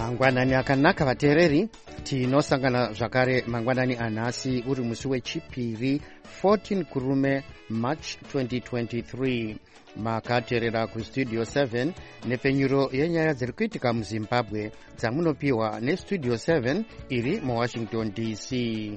Mangwanani akanaka vateereri, tinosangana zvakare mangwanani anhasi uri musi wechipiri 14 kurume March 2023. Makateerera kustudio 7 nepfenyuro yenyaya dziri kuitika muZimbabwe dzamunopiwa nestudio 7 iri muWashington DC.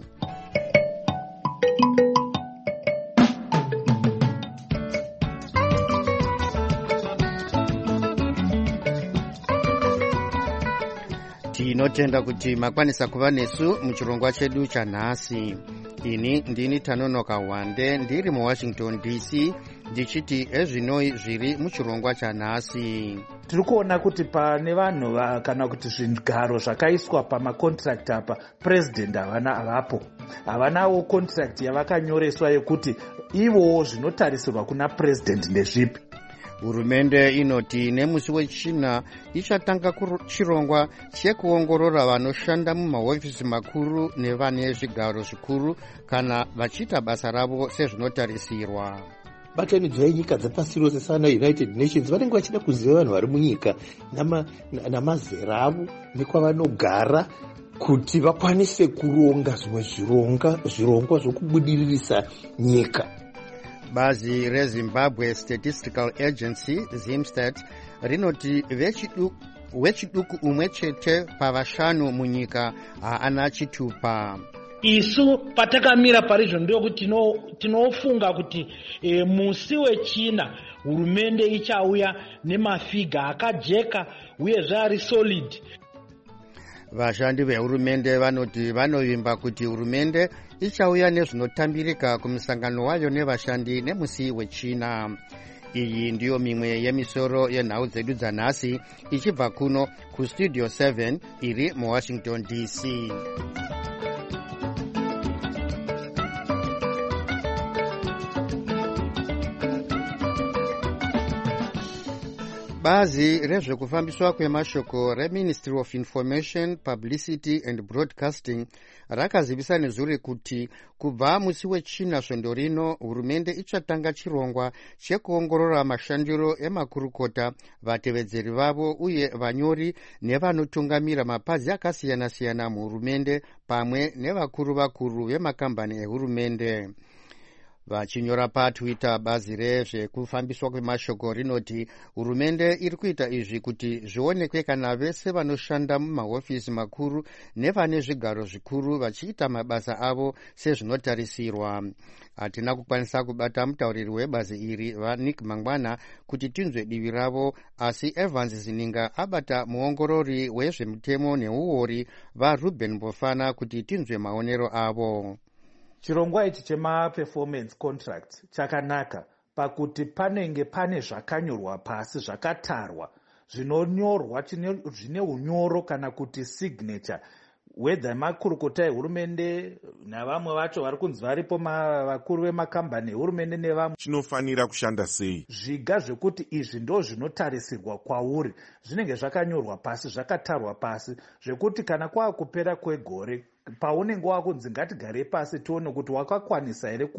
Tinotenda kuti makwanisa kuva nesu muchirongwa chedu chanhasi. Ini ndini Tanonoka Wande ndiri muWashington DC ndichiti ezvinoi zviri muchirongwa chanhasi. Tiri kuona kuti pane vanhu kana kuti zvigaro zvakaiswa pamakontrakt apa president havanawo contract yavakanyoreswa yekuti ivowo zvinotarisirwa kuna president ndezvipi. Hurumende inoti nemusi wechina ichatanga chirongwa chekuongorora vanoshanda mumahofisi makuru nevane zvigaro zvikuru kana vachiita basa ravo sezvinotarisirwa. Batanidzwa yenyika dzepasi rose sana United Nations vanenge vachida kuziva vanhu vari munyika namazera avo nekwavanogara kuti vakwanise kuronga zvimwe zvirongwa zvokubudiririsa nyika. Bazi reZimbabwe Statistical Agency ZimStat rinoti vechiduku umwe chete pavashanu munyika haana chitupa. Isu patakamira parizvo ndokuti tinofunga kuti musi wechina hurumende ichauya nemafiga akajeka uye zvari solid. Vashandi vehurumende vanoti vanovimba kuti hurumende ichauya nezvinotambirika kumusangano wayo nevashandi nemusi wechina. Iyi ndiyo mimwe yemisoro yenhau dzedu dzanhasi ichibva kuno kustudio 7 iri muWashington DC. Bazi rezvekufambiswa kwemashoko reMinistry of Information, Publicity and Broadcasting rakazivisa nezuri kuti kubva musi wechina svondo rino hurumende ichatanga chirongwa chekuongorora mashandiro emakurukota, vatevedzeri vavo uye vanyori nevanotungamira mapazi akasiyana-siyana muhurumende pamwe nevakuru vemakambani ehurumende. Vachinyora paTwitter, bazi rezvekufambiswa kwemashoko rinoti hurumende iri kuita izvi kuti zvionekwe kana vese vanoshanda mumahofisi makuru nevane zvigaro zvikuru vachiita mabasa avo sezvinotarisirwa. Hatina kukwanisa kubata mutauriri webazi iri vaNick Mangwana kuti tinzwe divi ravo, asi Evans Zininga abata muongorori wezvemutemo neuori vaRuben Bofana kuti tinzwe maonero avo. Chirongwa ichi chema-performance contracts chakanaka pakuti panenge pane zvakanyorwa pasi, zvakatarwa, zvinonyorwa zvine unyoro kana kuti signature, whether makurukota ehurumende navamwe vacho vari kunzi varipo vakuru vemakambani ehurumende nevamwe. Chinofanira kushanda sei? Zviga zvekuti izvi ndo zvinotarisirwa kwauri zvinenge zvakanyorwa pasi, zvakatarwa pasi, zvekuti kana kwakupera kwegore paunenge wakunzi ngatigare pasi tione kuti wakakwanisa here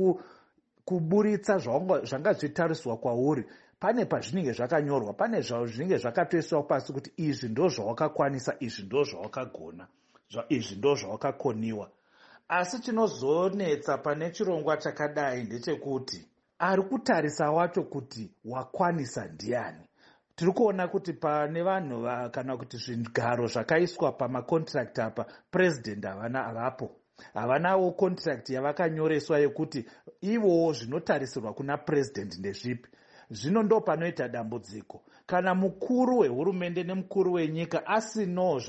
kuburitsa zvanga zvitariswa kwauri, pane pazvinenge zvakanyorwa, pane zvinenge zvakatoiswa pasi kuti izvi ndo zvawakakwanisa, izvi ndo zvawakagona, izvi ndo zvawakakoniwa. Asi chinozonetsa pane chirongwa chakadai ndechekuti ari kutarisa wacho kuti wakwanisa ndiani. Tiri kuona kuti pane vanhu kana kuti zvigaro zvakaiswa pamakontrakt apa president havanawo contract yavakanyoreswa yekuti ivowo zvinotarisirwa kuna president ndezvipi. Zvino ndo panoita dambudziko. Kana mukuru wehurumende nemukuru wenyika asinawo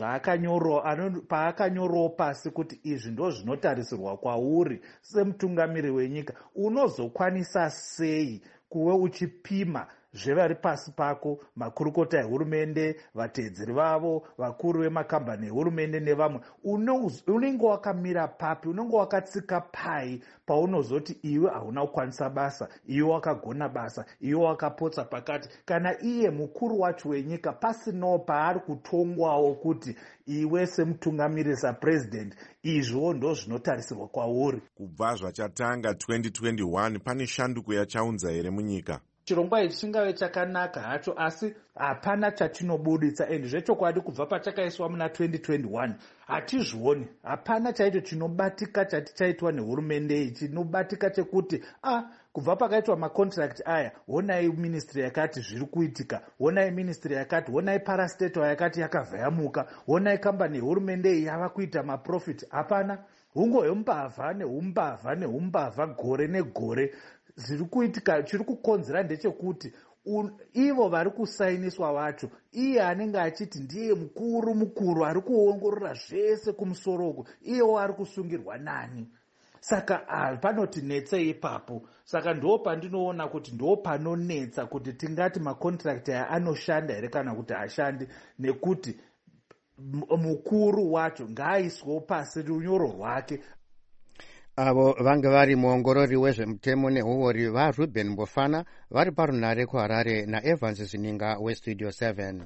paakanyorawo pasi kuti izvi ndo zvinotarisirwa kwauri semutungamiri wenyika, unozokwanisa sei kuve uchipima zvevari pasi pako, makurukota ehurumende, vateedzeri vavo, vakuru vemakambani ehurumende nevamwe? Unenge wakamira papi? Unenge wakatsika pai paunozoti iwe hauna kukwanisa basa, iwe wakagona basa, iwe wakapotsa pakati, kana iye mukuru wacho wenyika pasinawo paari kutongwawo kuti iwe semutungamiri sapresident izvo ndo zvinotarisirwa kwauri. Kubva zvachatanga 2021 pane shanduko yachaunza here munyika? chirongwa ichi chingave chakanaka hacho, asi hapana chatinobuditsa. And zvechokwadi kubva patakaiswa muna 2021 hatizvioni, hapana chaicho chinobatika chatichaitwa nehurumende iyi chinobatika chekuti kubva pakaitwa macontract aya, honai ministry yakati zviri kuitika, honai ministry yakati, honai parastatal yakati yakabva yamuka, honai kambani yehurumende iyi yava kuita maprofit. Hapana, hungoyombavha neumbavha gore negore zviri kuitika. Chiri kukonzera ndechekuti ivo vari kusainiswa vacho, iye anenge achiti ndiye mukuru ari kuongorora zvese kumusoro uku, iyewo ari kusungirwa nani. Saka panotinetse ipapo. Saka ndo pandinoona kuti ndo panonetsa kuti tingati macontract aya anoshanda here kana kuti hashandi, nekuti mukuru wacho ngaaiswewo pasi runyoro rwake. Avo vange vari muongorori wezvemutemo nehuori vaRuben Mbofana vari parunare kuHarare naEvans Zininga weStudio 7.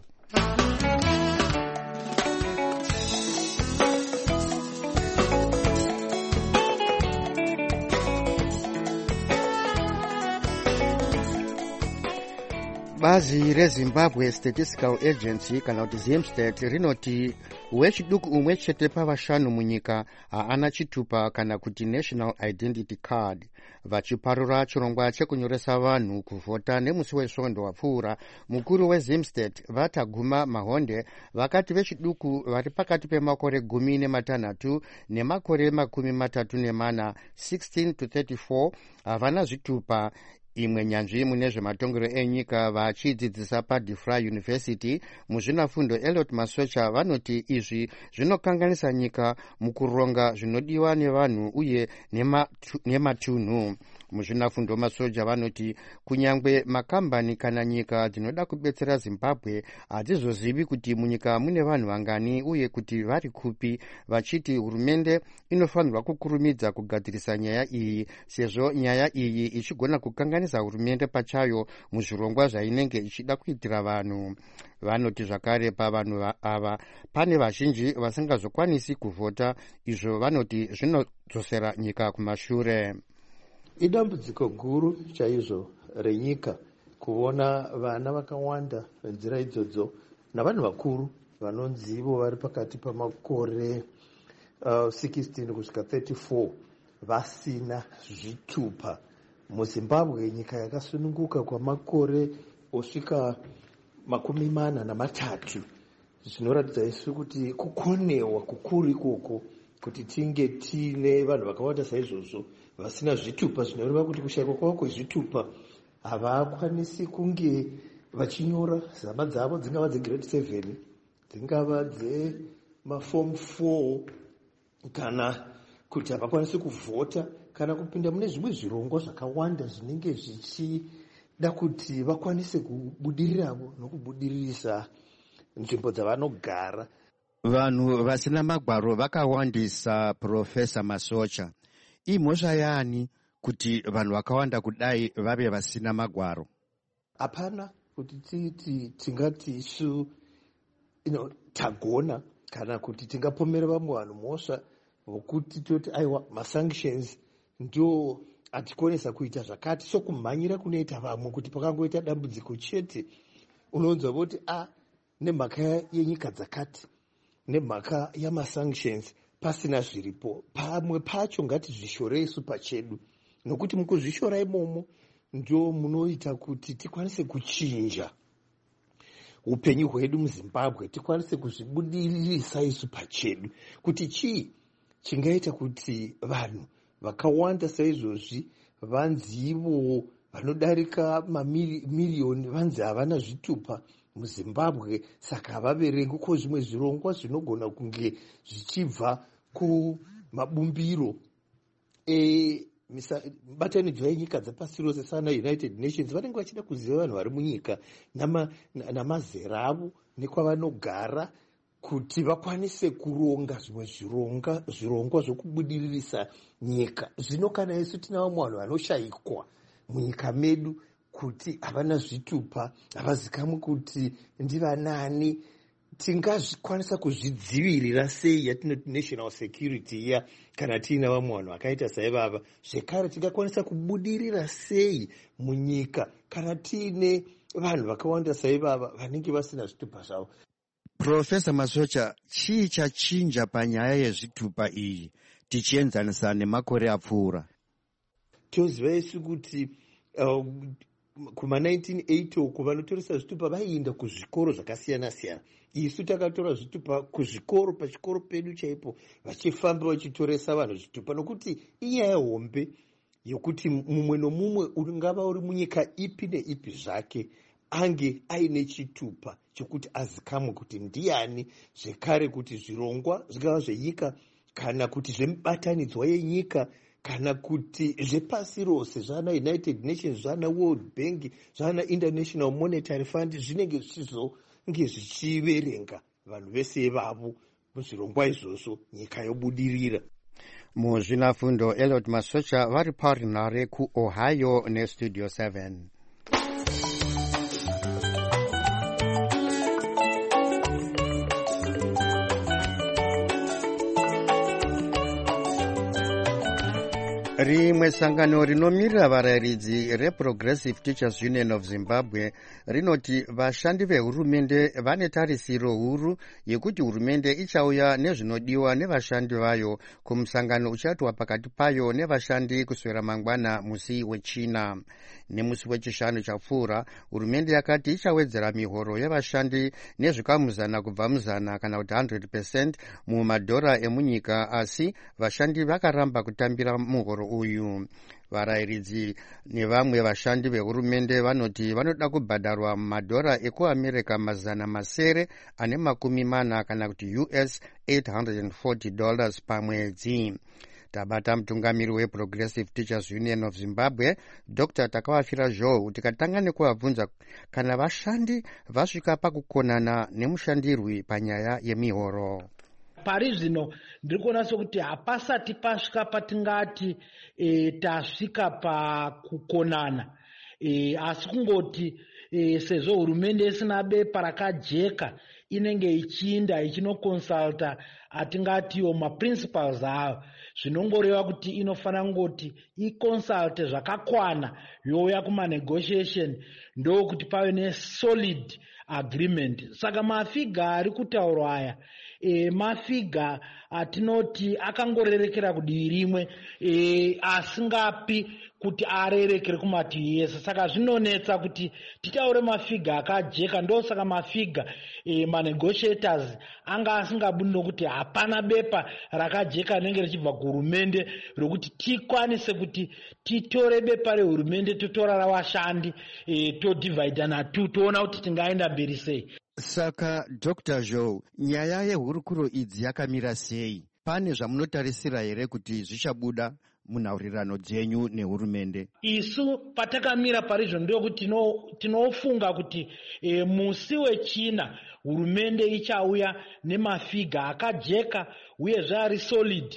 Bazi reZimbabwe Statistical Agency kana kuti ZimStat rinoti wechiduku umwe chete pavashanu munyika haana chitupa kana kuti National Identity Card. Vachiparura chirongwa chekunyoresa vanhu kuvhota nemusi wesvondo wapfuura, mukuru weZimStat Vataguma Mahonde vakati vechiduku vari pakati pemakore 16 nemakore 34 16 to 34 havana zvitupa. Imwe nyanzvi mune zvematongero enyika vachidzidzisa paDeFry University muzvinafundo Elliot Masocha vanoti izvi zvinokanganisa nyika mukuronga zvinodiwa nevanhu uye nematunhu. Muzvinafundo Masocha vanoti kunyangwe makambani kana nyika dzinoda kubetsera Zimbabwe hadzizozivi kuti munyika mune vanhu vangani uye kuti vari kupi, vachiti hurumende inofanirwa kukurumidza kugadzirisa nyaya iyi sezvo nyaya iyi ichigona kukanganisa hurumende pachayo muzvirongwa zvainenge ichida kuitira vanhu. Vanoti zvakare pavanhu ava pane vazhinji vasingazokwanisi kuvhota, izvo vanoti zvinodzosera nyika kumashure. Idambudziko guru chaizvo renyika kuona vana vakawanda nzira idzodzo navanhu vakuru vanonzivo vari pakati pamakore 16 kusvika 34 vasina zvitupa. MuZimbabwe, nyika yakasununguka kwamakore osvika 43, zvinoratidza isu kuti kukonewa kukuru ikoko kuti tinge tiine vanhu vakawanda saizvozvo vasina zvitupa. Zvinoreva kuti kushayikwa kwavo kwezvitupa havakwanisi kunge vachinyora zama dzavo, dzingava dzegrade 7, dzingava dzemaform 4, kana kuti havakwanisi kuvhota kana kupinda mune zvimwe zvirongwa zvakawanda zvinenge zvichida kuti vakwanise kubudiriravo nokubudiririsa nzvimbo dzavanogara. Vanhu vasina magwaro vakawandisa, Profesa Masocha. Imhosva yani kuti vanhu vakawanda kudai vave vasina magwaro? Hapana kuti tingati isu tagona kana kuti tingapomera vamwe vanhu mhosva vokuti toti aiwa masanctions ndio atikonesa kuita zvakati, sokumhanyira kunoita vamwe kuti pakangoita dambudziko chete unonzwa voti nemhaka yenyika dzakati, nemhaka yamasanctions pasina zviripo. Pamwe pacho ngatizvishore isu pachedu, nokuti mukuzvishora imomo ndio munoita kuti tikwanise kuchinja upenyu hwedu muZimbabwe, tikwanise kuzvibudiririsa isu pachedu kuti chii chingaita kuti vanhu vakawanda saizvozvi vanzivo vanodarika mamiriyoni vanzi havana zvitupa muZimbabwe. Saka havaverengi ko zvimwe zvirongwa zvinogona kunge zvichibva kumabumbiro mibatanidzwa yenyika dzapasi rose sana United Nations. Vanenge vachida kuziva vanhu vari munyika namazera avo nekwavanogara kuti vakwanise kuronga zvimwe zvirongwa zvokubudiririsa nyika. Zvino kana isu tina vamwe vanhu vanoshayikwa munyika medu kuti havana zvitupa, havazikamwi kuti ndivanani, tingazvikwanisa kuzvidzivirira sei yatinoti national security iya kana tiina vamwe vanhu vakaita saivava. Zvekare tingakwanisa kubudirira sei munyika kana tiine vanhu vakawanda saivava vanenge vasina zvitupa zvavo. Profesa Masocha, chii chachinja panyaya yezvitupa iyi tichienzanisa nemakore apfuura? Toziva isu kuti kuma1980 uku vanotoresa zvitupa vaienda kuzvikoro zvakasiyana-siyana. Isu takatora zvitupa kuzvikoro, pachikoro pedu chaipo, vachifamba vachitoresa vanhu zvitupa, nokuti inyaya hombe yokuti mumwe nomumwe ungava uri munyika ipi neipi zvake ange aine chitupa chokuti azikamwe kuti ndiani, zvekare kuti zvirongwa zvingava zvenyika kana kuti zvemubatanidzwa yenyika kana kuti zvepasi rose zvana United Nations, zvana World Bank, zvana International Monetary Fund zvinenge zvichizonge zvichiverenga vanhu vese vavo muzvirongwa izvozvo, nyika yobudirira. Muzvinafundo Elliot Masocha vari parinhare kuOhio neStudio 7. Rimwe sangano rinomirira varayiridzi reProgressive Teachers Union of Zimbabwe rinoti vashandi vehurumende vane tarisiro huru yekuti hurumende ichauya nezvinodiwa nevashandi vayo kumusangano uchatwa pakati payo nevashandi kuswera mangwana musi weChina. Nemusi wechishanu chapfuura, hurumende yakati ichawedzera mihoro yevashandi nezvikamuzana kubva muzana kana kuti 100% mumadhora emunyika, asi vashandi vakaramba kutambira muhoro uyu. Varayiridzi nevamwe vashandi vehurumende vanoti vanoda kubhadharwa madhora ekuAmerica 940 kana kuti US $840 pamwedzi. Tabata mutungamiri weProgressive Teachers Union of Zimbabwe, Dr. Takawafira Joe, tikatanga nekuvabvunza kana vashandi vasvika pakukonana nemushandirwi panyaya yemihoro. Pari zvino ndiri kuona sokuti hapasati pasvika patingati tasvika pakukonana, asi kungoti sezvo hurumende isina bepa rakajeka inenge ichiinda ichinokonsulta atingatiwo maprincipals ayo, zvinongoreva kuti inofanira kungoti iconsulte zvakakwana youya kumanegotiation ndokuti pave nesolid agreement. Saka mafiga ari kutaurwa aya mafiga atinoti akangorerekera kudivi rimwe, asingapi kuti arerekere kumativi yese. Saka zvinonetsa kuti titaure mafiga akajeka. Ndosaka mafiga manegotiators anga asingabudi nokuti hapana bepa rakajeka rinenge richibva kuhurumende rokuti tikwanise kuti titore bepa rehurumende totora ravashandi todivhaidha natu toona kuti tingaenda mberi sei. Saka Dr. Joe, nyaya yehurukuro idzi yakamira sei? Pane zvamunotarisira here kuti zvichabuda munhaurirano dzenyu nehurumende? Isu patakamira parizvo ndokuti tinofunga kuti musi weChina hurumende ichauya nemafiga akajeka uyezve ari solid,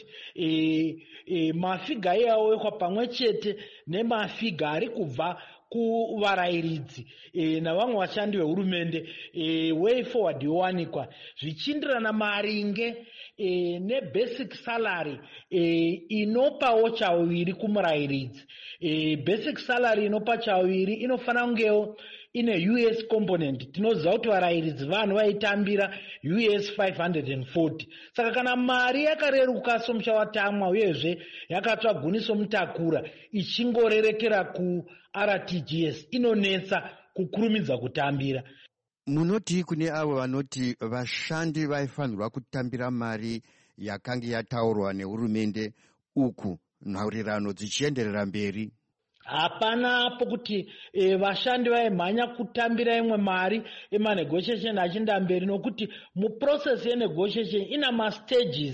mafiga iyaowekwa pamwe chete nemafiga ari kubva kuvarayiridzi navamwe vashandi vehurumende. Way forward yowanikwa zvichienderana maringe nebasic salary inopawo chawiri kumurayiridzi. Basic salary inopa chawiri inofanira kungewo ine US component. Tinoziva kuti varayiridzi vanhu vaitambira US 540. Saka kana mari yakareruka somuchawatamwa uyezve yakatsvaguniso mutakura ichingorerekera kuRTGS inonetsa kukurumidza kutambira. Munoti kune avo vanoti vashandi vaifanirwa kutambira mari yakanga yataurwa nehurumende uku nhaurirano dzichienderera mberi? Hapana pokuti vashandi vaimhanya kutambira imwe mari emanegotiation achienda mberi, nokuti muprocess yenegotiation ina mastages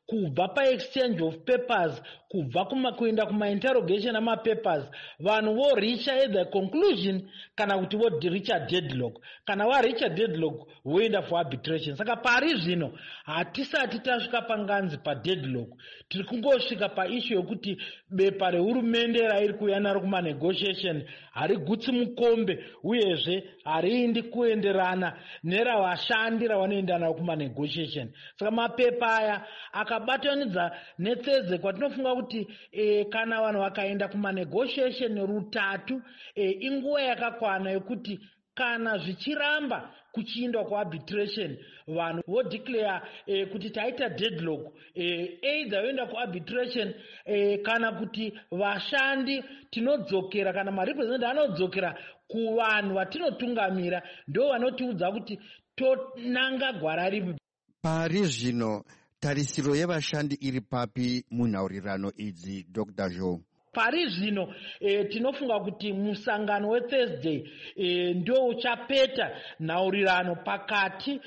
kubva paexchange of papers, kubva kuenda kumainterrogation amapapers, vanhu voricha either conclusion kana kuti voricha deadlock. Kana varicha deadlock voenda for arbitration. Saka pari zvino hatisati tasvika panganzi padeadlock, tiri kungosvika paissue yokuti bepa rehurumende rairi kuuya naro kumanegotiation harigutsi mukombe uyezve hariindi kuenderana neravashandi ravanoenda naro kumanegotiation. Saka mapepa aya akabatanidza netseze kwatinofunga kuti kana vanhu vakaenda kumanegotiation rutatu inguva yakakwana yokuti kana zvichiramba kuchiindwa kuarbitration vanhu vodeclare kuti taita deadlock, either voenda kuarbitration kana kuti vashandi tinodzokera kana marepresentative anodzokera kuvanhu vatinotungamira ndo vanotiudza kuti tonanga gwara ripi. Pari zvino tarisiro yevashandi iri papi munhaurirano idzi, Dr. Joe? Pari zvino tinofunga kuti musangano weThursday ndio uchapeta nhaurirano pakati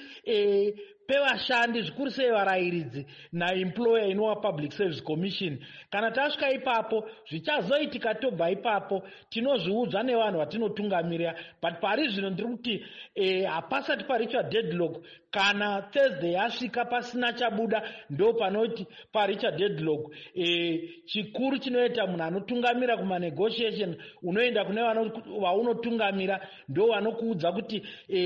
pevashandi zvikuru sei varayiridzi naemployer inova Public Service Commission. Kana tasvika ipapo zvichazoitika tobva ipapo tinozviudzwa nevanhu vatinotungamirira, but pari zvino ndiri kuti hapasati paricha deadlock. Kana Thursday yasvika pasina chabuda ndo panoti paricha deadlock. Chikuru chinoita munhu anotungamira kumanegotiation, unoenda kune vaunotungamira ndo vanokuudza kuti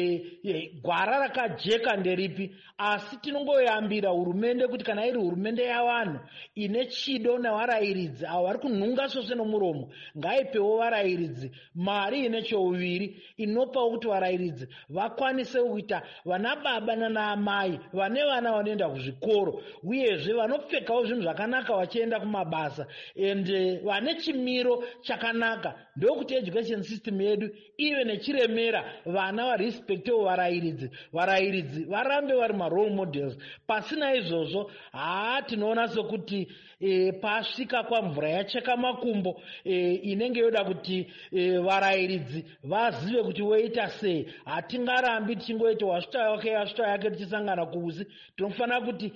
gwara rakajeka nderipi. Asi tinongoyambira hurumende kuti kana iri hurumende yavanhu ine chido navarayiridzi avo vari kunhunga sose nomuromo, ngaipewo varayiridzi mari ine chouviri inopawo kuti varayiridzi vakwanise kuita vana baba nana amai vane vana vanoenda kuzvikoro uyezve vanopfekawo zvinhu zvakanaka vachienda kumabasa ende vane chimiro chakanaka. Ndokuti education system yedu ive nechiremera vana varespektewo varayiridzi, varayiridzi varambe vari marole models. Pasina izvozvo tinoona sokuti pasvika kwamvura yacheka makumbo inenge yoda kuti varayiridzi vazive kuti voita sei. Hatingarambi tichingoita wasvita yake tichisangana kuusi. Tinofanira kuti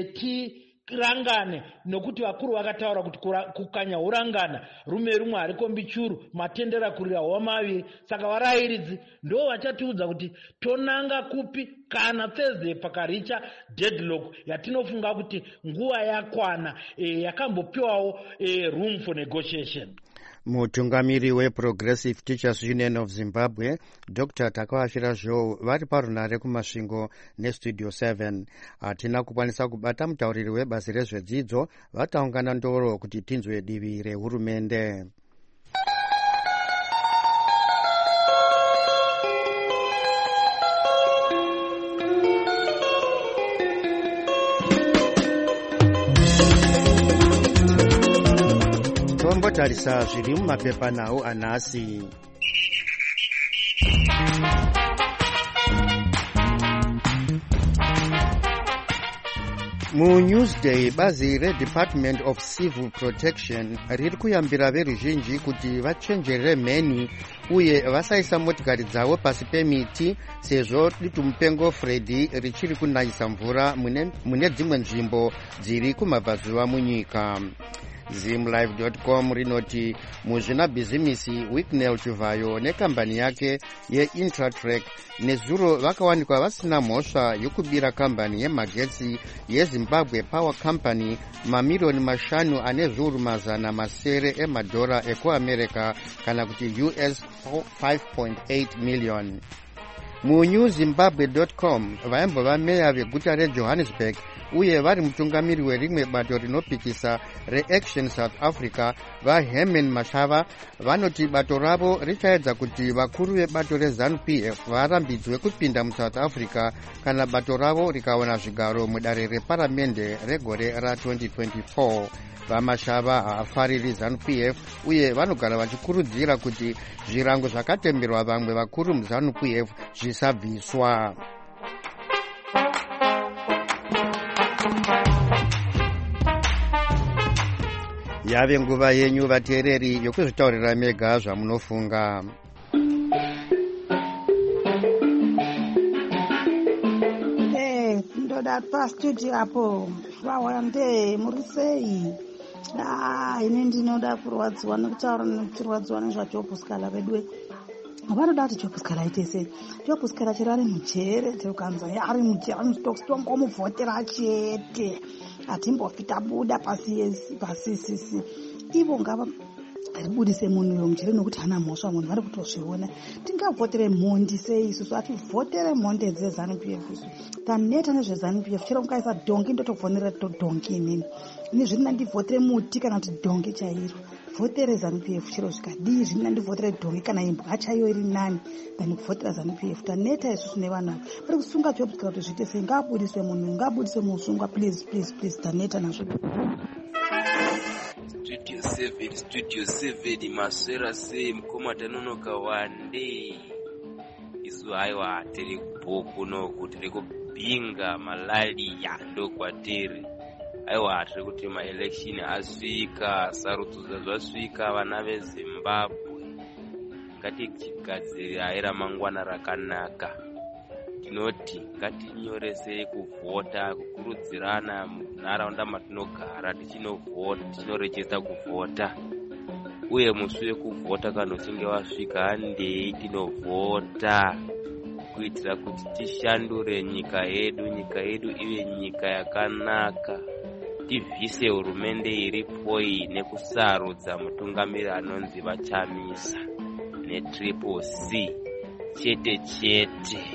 tirangane nokuti vakuru vakataura kuti kukanya urangana rume rumwe harikombi churu matendera kurira wamaviri. Saka varayiridzi ndo vachatiudza kuti tonanga kupi kana Thursday pakaricha deadlock yatinofunga kuti nguva yakwana yakambopiwawo room for negotiation. Mutungamiri weProgressive Teachers Union of Zimbabwe, Dr. Takawashira Joe, vari parunare kumasvingo nestudio 7. Hatina kukwanisa kubata mutauriri webasi rezvedzidzo, vataungana ndoro kuti tinzwe divi rehurumende. Tombotarisa zviri mumapepa nawo anhasi. MuNewsday bazi reDepartment of Civil Protection riri kuyambira veruzhinji kuti vachenjerere mheni uye vasaisa motikari dzavo pasi pemiti sezvo dutumupengo Freddy richiri kunayisa mvura mune dzimwe nzvimbo dziri kumabvazuva munyika. Zimlive.com rinoti muzvinabhizimisi Wicknell Chivayo nekambani yake yeIntratrack nezuro vakawanikwa vasina mhosva yokubira kambani yemagetsi yeZimbabwe Power Company mamiliyoni 5 ane zviuru 700 emadhora ekuAmerica kana kuti US 5.8 million. MuNewZimbabwe.com vaimbova meya veguta reJohannesburg uye vari mutungamiri werimwe bato rinopikisa reAction South Africa vaHerman Mashava vanoti bato ravo richaedza kuti vakuru vebato reZANU-PF varambidzwe kupinda muSouth Africa kana bato ravo rikawana zvigaro mudare reparamende regore ra2024. Vamashava haafariri ZANU-PF uye vanogara vachikurudzira kuti zvirango zvakatemberwa vamwe vakuru muZANU-PF zvisabviswa. Yave nguva yenyu vateereri yokuzvitaurira mega zvamunofunga. ndinoda pastudio apo vawande muri sei? Ine ndinoda kurwadziwa nekutaura nekutirwadziwa nezvajobuskala vedu vanoda kuti jobuskala aite sei? Jobuskala chero ari mujere teukanza ari mujere anositongomuvhotera chete hatimbofi tabuda pasisisi ivo ngava ribudise munhu uyo mujere nokuti hana mhosva munhu vari kutozviona. Tingavhotere mhondi sei isusu? Hativhotere mhondi dzeZANU-PF isu taneta nezveZANU-PF. Chero mukaisa dhongi ndotobvonera dhongi inini zviri ndivhotere muti kana kuti dhongi chairo. Vhotere ZANU-PF chero zvikadii zviri ndivhotere dhongi kana imbwa chaiyo iri nani tani kuvhotera ZANU-PF. Taneta isusu nevanhu vari kusunga jobuskala kuti zviite sei? Ngaabudiswe munhu, ngaabudiswe musungwa please. Taneta nazvo. Studio 7 maswera sei mukoma tanonoka wande isu haiwa tiri kubhuku noku tiri kubhinga malaria ndokwatiri aiwa tiri kuti maelection asvika sarudza zvasvika vana veZimbabwe ngatigadzirira ramangwana rakanaka. Tinoti ngatinyoresei kuvhota kukurudzirana munharaunda matinogara tinorejesta kuvhota uye musi wekuvhota kana uchinge wasvika handei tinovhota kuitira kuti tishandure nyika yedu ive nyika yakanaka. Tivhise hurumende iripo nekusarudza mutungamiri anonzi Vachamisa neTriple C chete.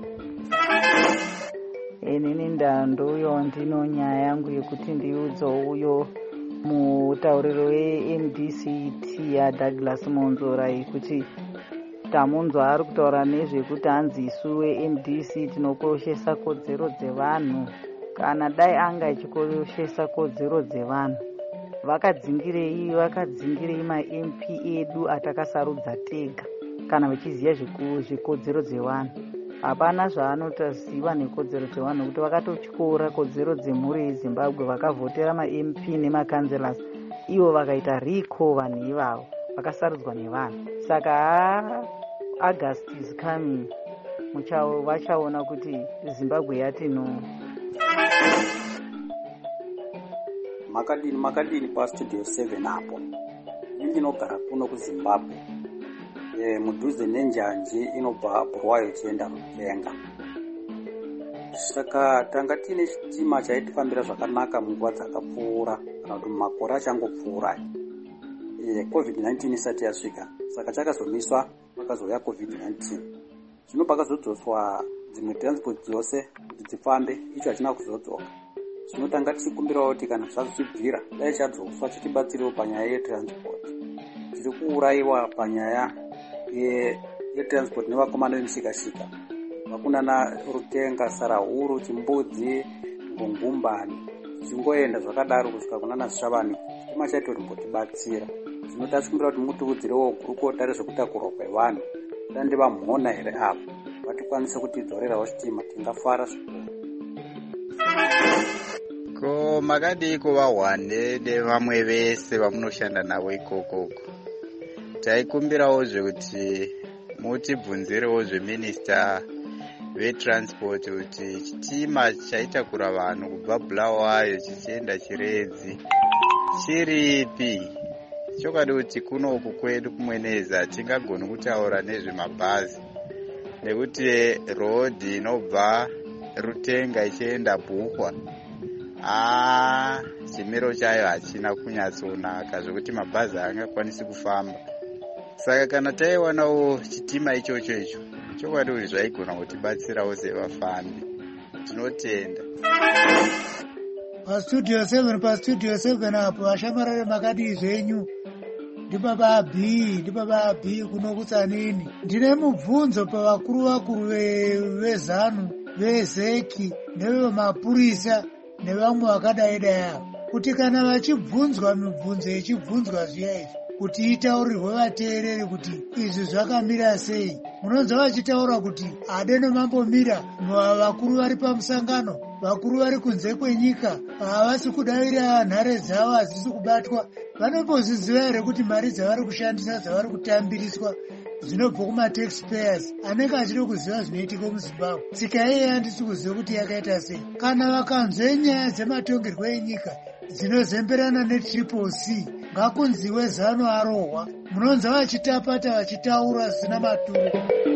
Inini ndandouyo ndino nyaya yangu yekuti ndiudze uyo mutauriro weMDCT yaDouglas Monzora kuti tamunzwa ari kutaura nezvekuti hanzi isu weMDC tinokoshesa kodzero dzevanhu. Kana dai anga achikoshesa kodzero dzevanhu vakadzingirei maMP edu atakasarudza tega kana vachiziva zvikodzero dzevanhu? Hapana zvaanotaziva nekodzero dzevanhu kuti vakatotyora kodzero dzemhuri yeZimbabwe vakavhotera maMP nemakanzelas ivo vakaita riko vanhu ivavo vakasarudzwa nevanhu. Saka August is coming vachaona kuti Zimbabwe yatino. Makadini pastudio 7 apo ndinogara kuno kuZimbabwe mudhuze nenjanji inobva Bulawayo ichienda Rutenga. Saka tanga tine chitima chaitifambira zvakanaka munguva dzakapfuura kana kuti makore achangopfuura COVID-19 isati yasvika. Saka chakazomiswa pakazouya COVID-19. Zvino pakazodzoswa dzimwe transport dzose kuti dzifambe icho hachina kuzodzoka. Zvino tanga tichikumbirawo kuti kana zvazochibvira dai chadzoswa chitibatsirewo panyaya yetransport. Tiri kuurayiwa panyaya yetransport nevakomana vemishikashika vakunana Rutenga, Sarahuru, Chimbudzi, Ngungumbani zvichingoenda zvakadaro kusvika kunana Shavani. Chitima chaito rimbotibatsira. Zvino tachikumbira kuti mutiudzirewo gurukota rezvekutakurwa kwevanhu dande vamhona here apo vatikwanise kutidzorerawo chitima tingafara zvikuru. Ko makadii kuvahwane nevamwe vese vamunoshanda navo ikokoko. Taikumbirawo zvekuti mutibvunzirewo zveminista vetransport kuti chitima chaitakura vanhu kubva Bulawayo chichienda Chiredzi chiripi. Chokwadi kuti kunoku kwedu kumweneza tingagona kutaura nezvemabhazi nekuti rodhi inobva Rutenga ichienda Bhukwa chimiro chayo hachina kunyatsonaka zvokuti mabhazi haangakwanisi kufamba. Saka kana taiwanawo chitima ichocho chokwadi kuti zvaigona kutibatsirawo sevafambi. Tinotenda. Pastudio 7 apo ashamarare makadii zvenyu? Ndibaba B kuno kutsanini. Ndine mubvunzo pavakuru vezanu vezeki nevemapurisa nevamwe vakadai kuti kana vachibvunzwa mibvunzo yechibvunzwa zviya izvi kuti itaurirwe vateereri kuti izvi zvakamira sei. Munonzwa vachitaura kuti adeno mambomira vakuru vari pamusangano, vakuru vari kunze kwenyika havasi kudavira nhare dzavo hadzisi kubatwa. Vanombozviziva here kuti mari dzavari kushandisa dzavari kutambiriswa zvinobva kumataxpayers anenge achida kuziva zvinoitika muzimbabwe. Tsika iye handisi kuziva kuti yakaita sei. Kana vakanzwe nyaya dzematongerwo enyika dzinozemberana netriple C, ngakunziwe ZANU arohwa. Munonza vachitapata vachitaura zvisina maturo.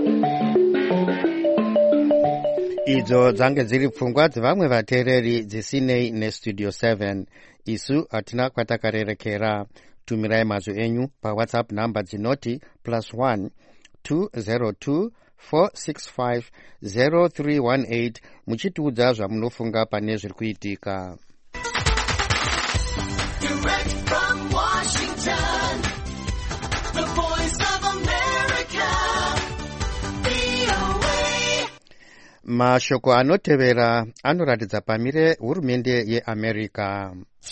Idzo dzange dziri pfungwa dzevamwe vateereri dzisinei nestudio 7. Isu hatina kwatakarerekera. Tumirai mazwi enyu paWhatsApp namba dzinoti +1 202 465 0318 muchitiudza zvamunofunga pane zviri kuitika. Direct from Washington, the Voice of America, VOA. Mashoko anotevera anoratidza pamire hurumende yeAmerica.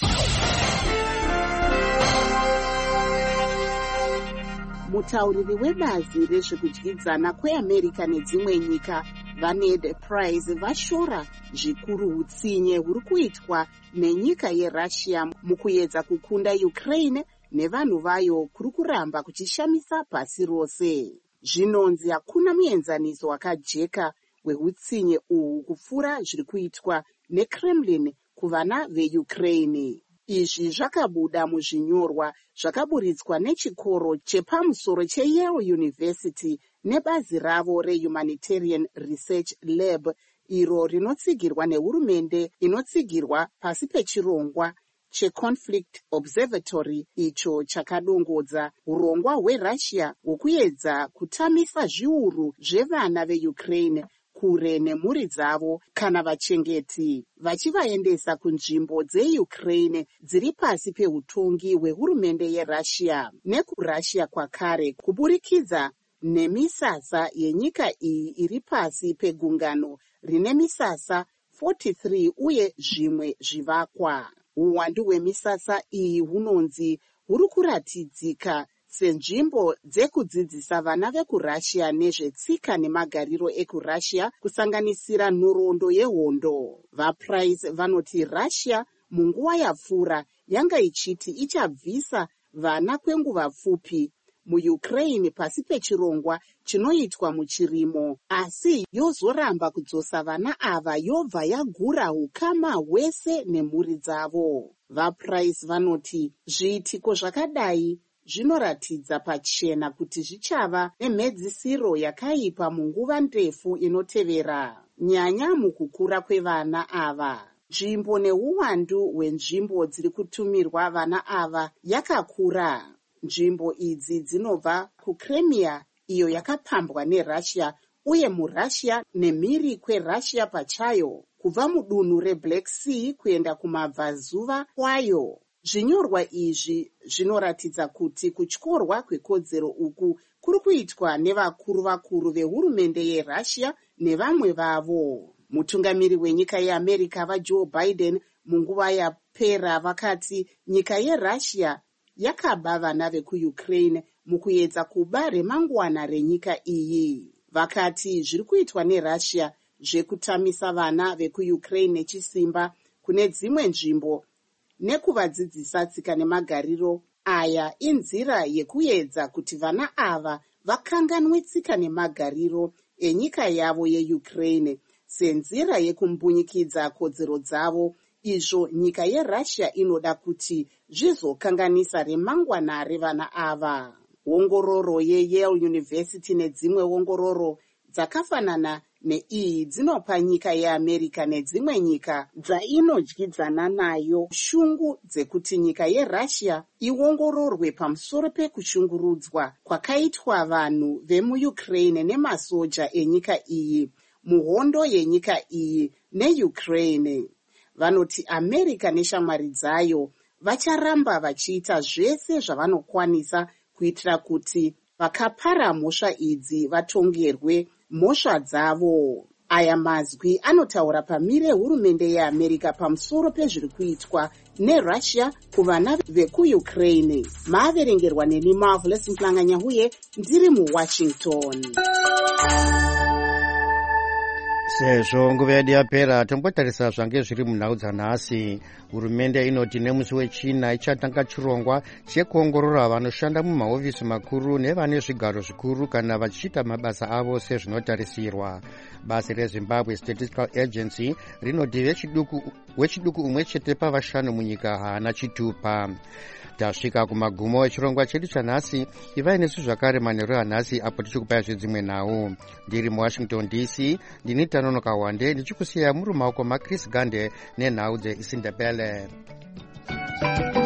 Mutauriri webazi rezvekudyidzana kweAmerica nedzimwe nyika vaNed Price vashora zvikuru utsinye huri kuitwa nenyika yeRussia mukuedza kukunda Ukraine nevanhu vayo kuri kuramba kuchishamisa pasi rose. Zvinonzi hakuna muenzaniso wakajeka wehutsinye uhu kupfuura zviri kuitwa neKremlin kuvana veUkraine. Izvi zvakabuda muzvinyorwa zvakaburitswa nechikoro chepamusoro cheYale University nebazi ravo reHumanitarian Research Lab, iro rinotsigirwa nehurumende inotsigirwa pasi pechirongwa cheConflict Observatory, icho chakadongodza urongwa hweRussia hwokuedza kutamisa zviuru zvevana veUkraine kure nemhuri dzavo kana vachengeti, vachivaendesa kunzvimbo dzeUkraine dziri pasi peutongi hwehurumende yeRussia nekuRussia kwakare, kuburikidza nemisasa yenyika iyi iri pasi pegungano rine misasa 43 uye zvimwe zvivakwa. Uwandu hwemisasa iyi hunonzi huri kuratidzika senzvimbo dzekudzidzisa vana vekuRussia nezvetsika nemagariro ekuRussia, kusanganisira nhoroondo yehondo. VaPrice vanoti Russia munguva yapfuura yanga ichiti ichabvisa vana kwenguva pfupi muUkraine pasi pechirongwa chinoitwa muchirimo, asi yozoramba kudzosa vana ava yobva yagura ukama hwese nemhuri dzavo. VaPrice vanoti zviitiko zvakadai zvinoratidza pachena kuti zvichava nemhedzisiro yakaipa munguva ndefu inotevera, nyanya mukukura kwevana ava. Nzvimbo neuwandu hwenzvimbo dziri kutumirwa vana ava yakakura. Nzvimbo idzi dzinobva kuCrimea, iyo yakapambwa neRussia, uye muRussia nemhiri kweRussia pachayo, kubva mudunhu reBlack Sea kuenda kumabvazuva kwayo. Zvinyorwa izvi zvinoratidza kuti kutyorwa kwekodzero uku kuri kuitwa nevakuru vehurumende yeRussia nevamwe vavo. Mutungamiri wenyika yeAmerica vaJoe Biden munguva yapera vakati nyika yeRussia yakaba vana vekuUkraine mukuedza kuba remangwana renyika iyi. Vakati zviri kuitwa neRussia zvekutamisa vana vekuUkraine nechisimba kune dzimwe nzvimbo nekuvadzidzisa tsika nemagariro aya inzira yekuedza kuti vana ava vakanganwe tsika nemagariro enyika yavo yeUkraine senzira yekumbunyikidza kodzero dzavo, izvo nyika yeRussia inoda kuti zvizokanganisa remangwana revana ava. Ongororo yeYale University nedzimwe ongororo dzakafanana neiyi dzinopa nyika yeAmerica nedzimwe nyika dzainodyidzana nayo shungu dzekuti nyika yeRussia iongororwe pamusoro pekushungurudzwa kwakaitwa vanhu vemuUkraine nemasoja enyika iyi muhondo yenyika iyi neUkraine. Vanoti America neshamwari dzayo vacharamba vachiita zvese zvavanokwanisa kuitira kuti vakapara mhosva idzi vatongerwe mhosva dzavo. Aya mazwi anotaura pamire hurumende yeAmerica pamusoro pezviri kuitwa neRussia kuvana vekuUkraine. Maaverengerwa neni Marvelous Mplanganya huye ndiri muWashington. sezvo nguva yedu yapera tombotarisa zvange zviri munhau dzanhasi. Hurumende inoti nemusi wechina ichatanga chirongwa chekuongorora vanoshanda mumahofisi makuru nevane zvigaro zvikuru kana vachiita mabasa avo sezvinotarisirwa. Basi reZimbabwe Statistical Agency rinoti wechiduku umwe chete pavashanu munyika haana chitupa. Tasvika kumagumo echirongwa chedu chanhasi. Ivai nesu zvakare manheru anhasi apo tichikupai zvedzimwe nhau. Ndiri muWashington DC ndini Tanonoka Wande ndichikusiya muri maoko maChris Gande nenhau dzeIsindebele.